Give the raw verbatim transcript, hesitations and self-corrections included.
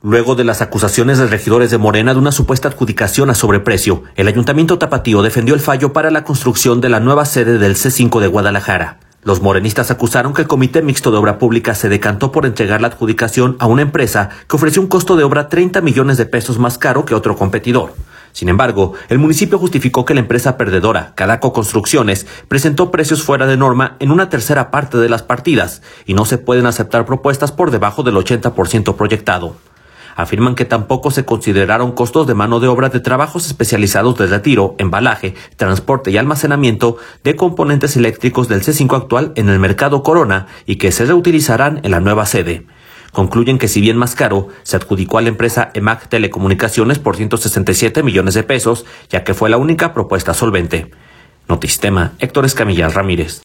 Luego de las acusaciones de regidores de Morena de una supuesta adjudicación a sobreprecio, el Ayuntamiento Tapatío defendió el fallo para la construcción de la nueva sede del C cinco de Guadalajara. Los morenistas acusaron que el Comité Mixto de Obra Pública se decantó por entregar la adjudicación a una empresa que ofreció un costo de obra treinta millones de pesos más caro que otro competidor. Sin embargo, el municipio justificó que la empresa perdedora, Cadaco Construcciones, presentó precios fuera de norma en una tercera parte de las partidas y no se pueden aceptar propuestas por debajo del ochenta por ciento proyectado. Afirman que tampoco se consideraron costos de mano de obra de trabajos especializados de retiro, embalaje, transporte y almacenamiento de componentes eléctricos del C cinco actual en el mercado Corona y que se reutilizarán en la nueva sede. Concluyen que si bien más caro, se adjudicó a la empresa EMAC Telecomunicaciones por ciento sesenta y siete millones de pesos, ya que fue la única propuesta solvente. Notistema, Héctor Escamilla Ramírez.